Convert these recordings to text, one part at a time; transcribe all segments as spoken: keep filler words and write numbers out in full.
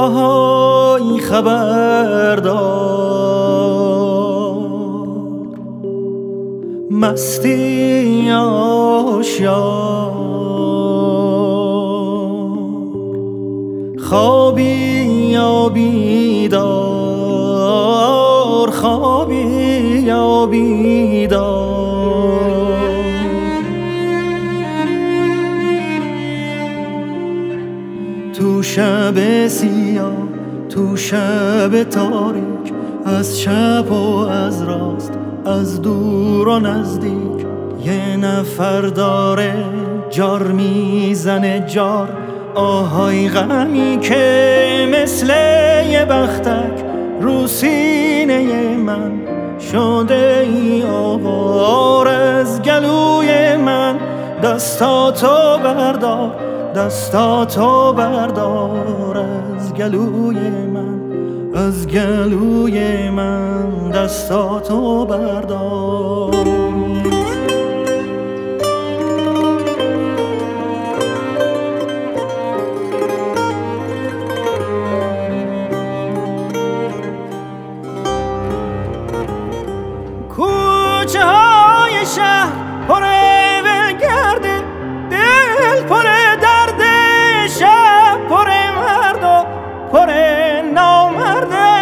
آهای خبردار، مستی آشیار، خوابی یا بیدار، خوابی یا بیدار. تو شب سیاه، تو شب تاریک، از چپ و از راست، از دور و نزدیک، یه نفر داره جار میزنه جار. آهای غمی که مثل یه بختک رو سینه من شده ای آوار. از گلوی من دستاتو بردار، دستاتو بردار. از گلوی من، از گلوی من دستاتو بردار. کوچه های شهر پره و گرده، دل پره درده، شب پره مرد و پره نامرده.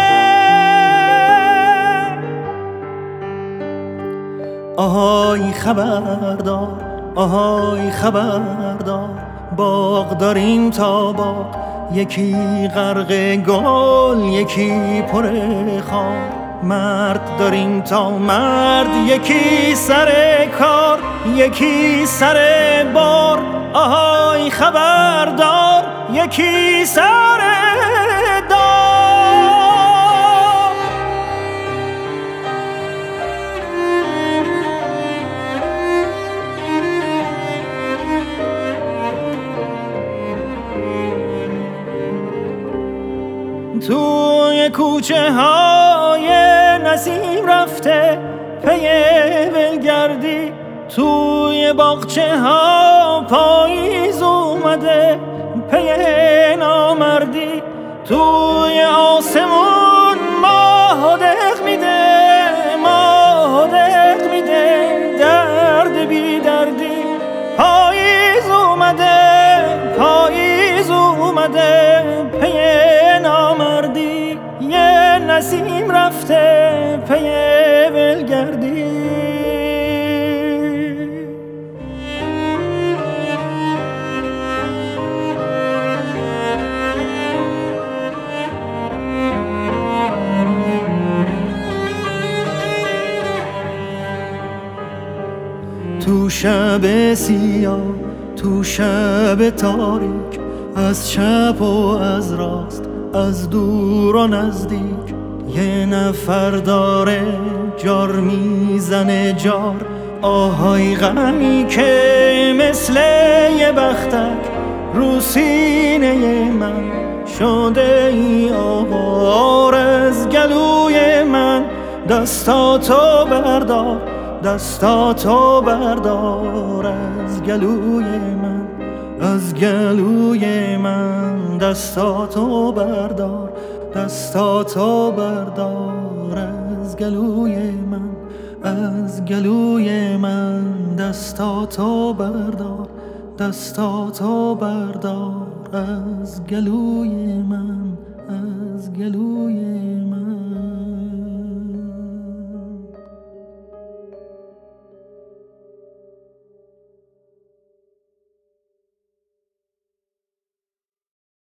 آهای خبردار، آهای خبردار، باغ داریم تا باغ، یکی غرق گل یکی پره خار. مرد داریم تا مرد، یکی سر کار یکی سر بار. آهای خبردار، یکی سر دار. توی کوچه های نسیم رفته پی ولگردی، توی باغچه ها پاییز اومده پی نامردی. توی آسمون ماه دق میده، ماه دق میده، درد بی دردی. پاییز اومده، پاییز اومده پی نامردی. یه نسیم رفته پی ولگردی. تو شب سیاه، تو شب تاریک، از چپ و از راست، از دور و نزدیک، یه نفر داره جار میزنه جار. آهای غمی که مثل یه بختک رو سینه من شده ای آوار. از گلوی من دستاتو بردار، دستاتو بردار. از گلوی من، از گلوی من دستاتو بردار، دستاتو بردار. از گلوی من، از گلوی من دستاتو بردار، دستاتو بردار. از گلوی من، از گلوی